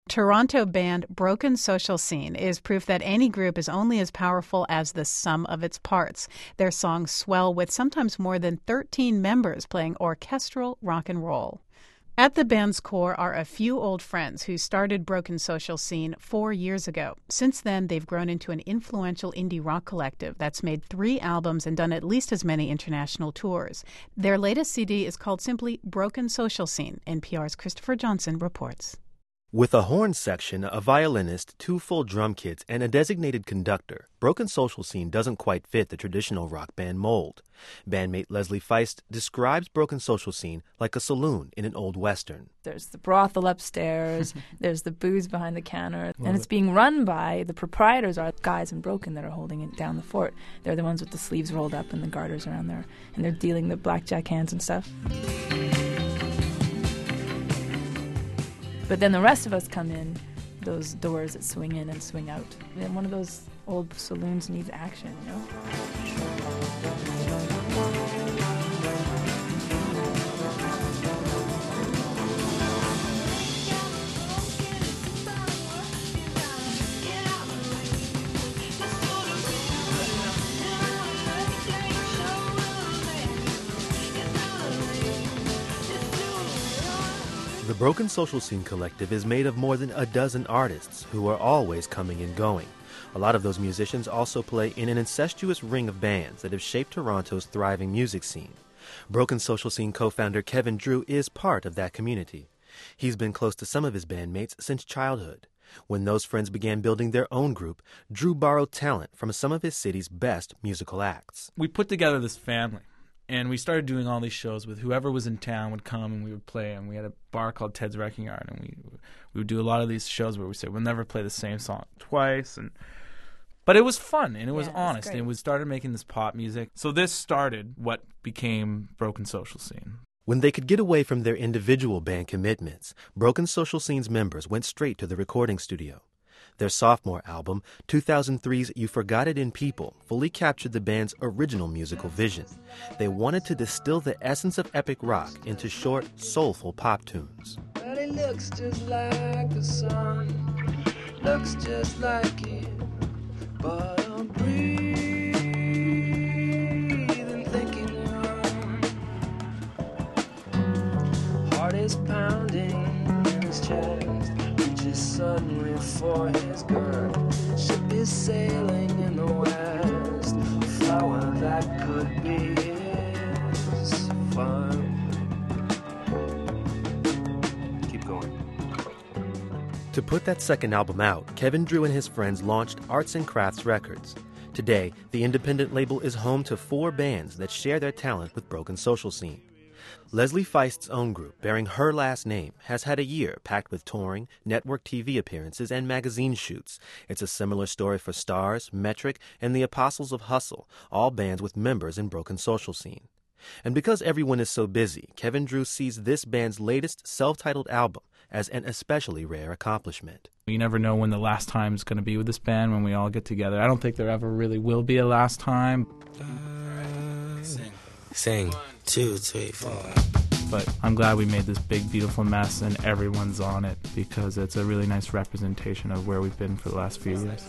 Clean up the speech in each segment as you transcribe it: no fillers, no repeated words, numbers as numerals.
Toronto band Broken Social Scene is proof that any group is only as powerful as the sum of its parts. Their songs swell with sometimes more than 13 members playing orchestral rock and roll. At the band's core are a few old friends who started Broken Social Scene 4 years ago. Since then, they've grown into an influential indie rock collective that's made 3 albums and done at least as many international tours. Their latest CD is called simply Broken Social Scene. NPR's Christopher Johnson reports. With a horn section, a violinist, 2 full drum kits, and a designated conductor, Broken Social Scene doesn't quite fit the traditional rock band mold. Bandmate Leslie Feist describes Broken Social Scene like a saloon in an old western. There's the brothel upstairs, there's the booze behind the counter, and it's being run by, the proprietors are guys in Broken that are holding it down the fort. They're the ones with the sleeves rolled up and the garters around there, and they're dealing the blackjack hands and stuff. But then the rest of us come in those doors that swing in and swing out. And one of those old saloons needs action, you know? The Broken Social Scene Collective is made of more than a dozen artists who are always coming and going. A lot of those musicians also play in an incestuous ring of bands that have shaped Toronto's thriving music scene. Broken Social Scene co-founder Kevin Drew is part of that community. He's been close to some of his bandmates since childhood. When those friends began building their own group, Drew borrowed talent from some of his city's best musical acts. We put together this family. And we started doing all these shows with whoever was in town would come and we would play. And we had a bar called Ted's Wrecking Yard. And we would do a lot of these shows where we said, we'll never play the same song twice. But it was fun and it was honest. And we started making this pop music. So this started what became Broken Social Scene. When they could get away from their individual band commitments, Broken Social Scene's members went straight to the recording studio. Their sophomore album, 2003's You Forgot It in People, fully captured the band's original musical vision. They wanted to distill the essence of epic rock into short, soulful pop tunes. Well, it looks just like the sun, looks just like it, but I'm breathing, thinking heart is pounding in his chest. Suddenly for his gun, ship is sailing in the west, a flower that could be his fun. Keep going. To put that second album out, Kevin Drew and his friends launched Arts and Crafts Records. Today, the independent label is home to 4 bands that share their talent with Broken Social Scene. Leslie Feist's own group, bearing her last name, has had a year packed with touring, network TV appearances, and magazine shoots. It's a similar story for Stars, Metric, and the Apostles of Hustle, all bands with members in Broken Social Scene. And because everyone is so busy, Kevin Drew sees this band's latest self-titled album as an especially rare accomplishment. You never know when the last time is going to be with this band when we all get together. I don't think there ever really will be a last time. Sing. 1, 2, 3, 4. But I'm glad we made this big, beautiful mess and everyone's on it because it's a really nice representation of where we've been for the last few years.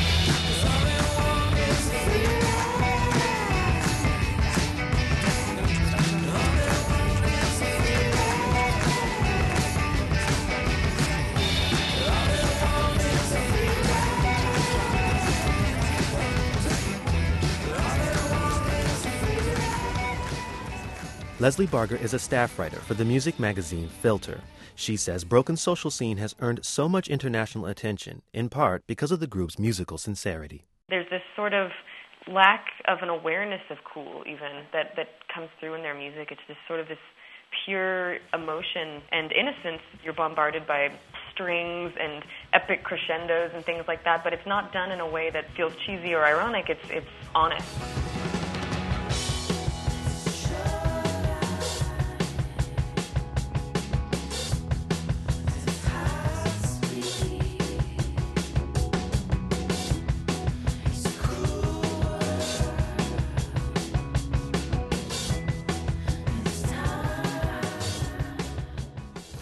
Leslie Barger is a staff writer for the music magazine Filter. She says Broken Social Scene has earned so much international attention, in part because of the group's musical sincerity. There's this sort of lack of an awareness of cool, even, that comes through in their music. It's just sort of this pure emotion and innocence. You're bombarded by strings and epic crescendos and things like that, but it's not done in a way that feels cheesy or ironic. It's honest.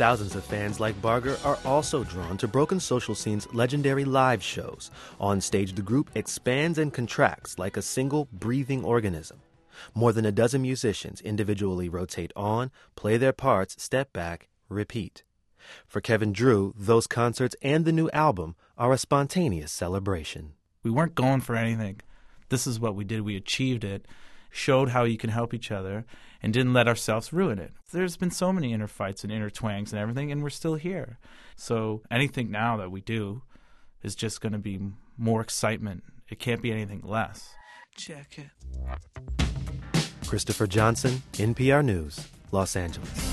thousands of fans like Barger are also drawn to Broken Social Scene's legendary live shows. On stage, the group expands and contracts like a single breathing organism. More than a dozen musicians individually rotate on, play their parts, step back, repeat. For Kevin Drew, those concerts and the new album are a spontaneous celebration. We weren't going for anything. This is what we did. We achieved it, showed how you can help each other, and didn't let ourselves ruin it. There's been so many inner fights and inner twangs and everything, and we're still here. So anything now that we do is just going to be more excitement. It can't be anything less. Check it. Christopher Johnson, NPR News, Los Angeles.